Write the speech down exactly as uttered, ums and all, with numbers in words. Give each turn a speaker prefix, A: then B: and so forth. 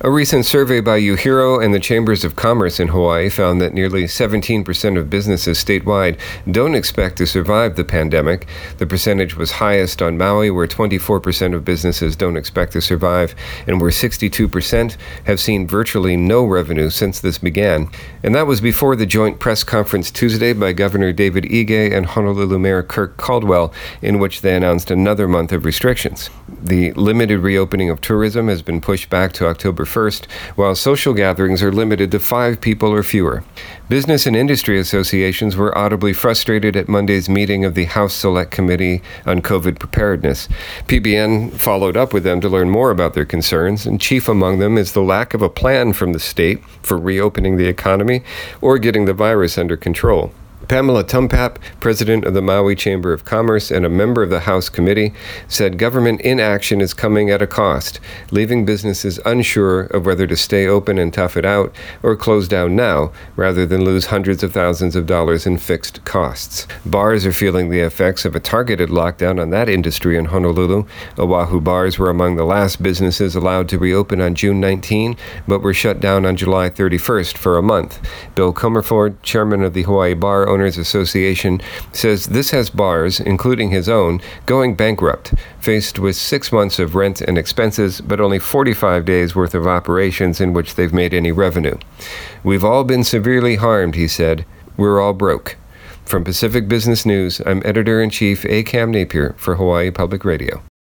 A: A recent survey by UHERO and the Chambers of Commerce in Hawaii found that nearly seventeen percent of businesses statewide don't expect to survive the pandemic. The percentage was highest on Maui, where twenty-four percent of businesses don't expect to survive, and where sixty-two percent have seen virtually no revenue since this began. And that was before the joint press conference Tuesday by Governor David Ige and Honolulu Mayor Kirk Caldwell, in which they announced another month of restrictions. The limited reopening of tourism has been pushed back to October first, while social gatherings are limited to five people or fewer. Business and industry associations were audibly frustrated at Monday's meeting of the House Select Committee on COVID Preparedness. P B N followed up with them to learn more about their concerns, and chief among them is the lack of a plan from the state for reopening the economy or getting the virus under control. Pamela Tumpap, president of the Maui Chamber of Commerce and a member of the House Committee, said government inaction is coming at a cost, leaving businesses unsure of whether to stay open and tough it out or close down now, rather than lose hundreds of thousands of dollars in fixed costs. Bars are feeling the effects of a targeted lockdown on that industry in Honolulu. Oahu bars were among the last businesses allowed to reopen on June nineteenth, but were shut down on July thirty-first for a month. Bill Comerford, chairman of the Hawaii Bar Owners Association, says this has bars, including his own, going bankrupt, faced with six months of rent and expenses, but only forty-five days worth of operations in which they've made any revenue. We've all been severely harmed, he said. We're all broke. From Pacific Business News, I'm Editor-in-Chief A. Cam Napier for Hawaii Public Radio.